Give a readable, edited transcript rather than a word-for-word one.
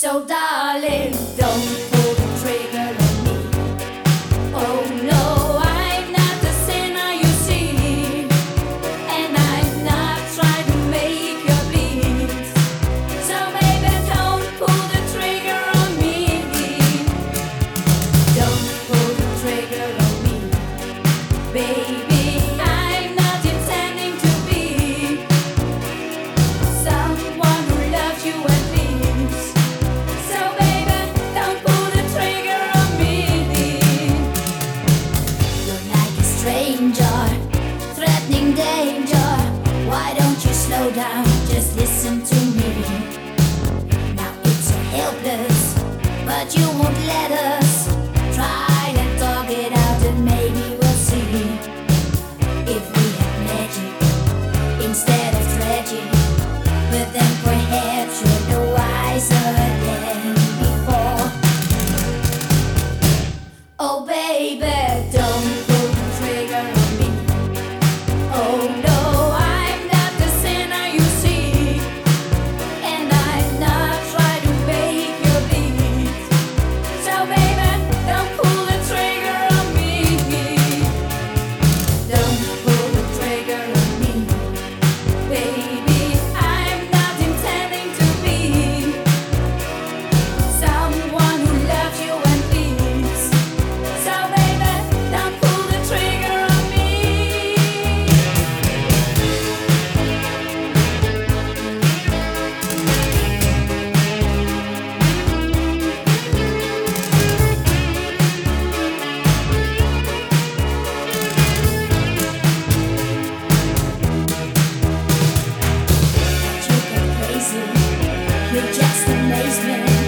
So darling, don't pull the trigger on me. Oh no, I'm not the sinner you see, and I'm not trying to make you bleed. So baby, don't pull the trigger on me. Don't pull the trigger on me, baby. I'm not intending to be someone who loves you and leaves. So baby, don't pull the trigger on me. You're like a stranger, threatening danger. Why don't you slow down, just listen to me. Now it's so helpless, but you won't let us try and talk it out, and maybe we'll see if we have magic instead of tragic. But then perhaps you're no wiser than before. Oh baby, don't pull the trigger on me. Oh no, I'm not the sinner you see, and I'm not trying to make you bleed. So baby, don't pull the trigger on me. Don't pull the trigger on me, baby. I'm not intending to be someone who loves you and leaves. So baby, don't pull the trigger on me. You get crazy, you just amaze me.